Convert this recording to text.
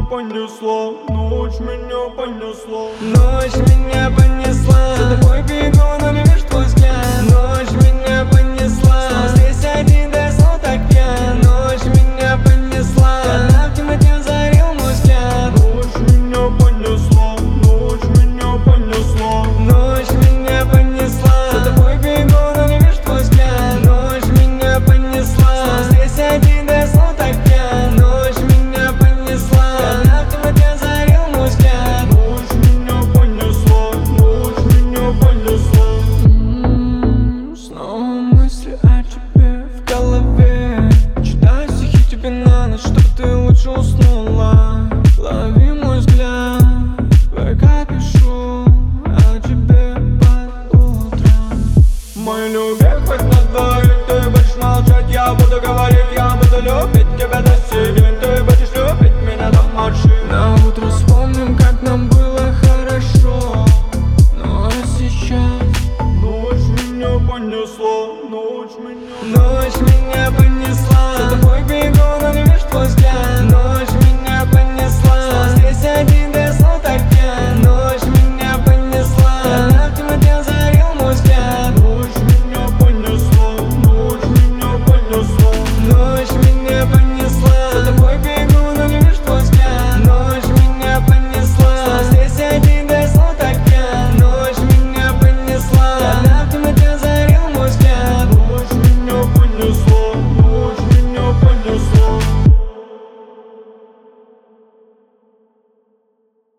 понесла, ночь меня понесла. Ночь меня понесла, за тобой бегу, но не вижу твой взгляд. Ночь меня понесла, снова здесь один, да снова так пьян. Ночь меня понесла, она в темноте озарил мой взгляд. Ночь меня понесла, ночь меня понесла. Ночь меня понесла, за тобой бегу, но не вижу твой взгляд. Ночь меня понесла, снова здесь один, да снова так пьян. Ночь меня понесла, она в темноте озарил мой взгляд. Ночь меня понесла, ночь меня понесла. Снова мысли о тебе в голове. Читаю стихи тебе на ночь, чтобы ты лучше уснула. Лови мой взгляд, ВК пишу о тебе под утро. Мой любимый, хоть на двоих, ты будешь молчать, я буду говорить, я буду любить тебя до сих день. Ты будешь любить меня до машины. На утро вспомним, как нам было хорошо. Ну а сейчас Ночь меня понесла, ночь меня. ночь меня понесла.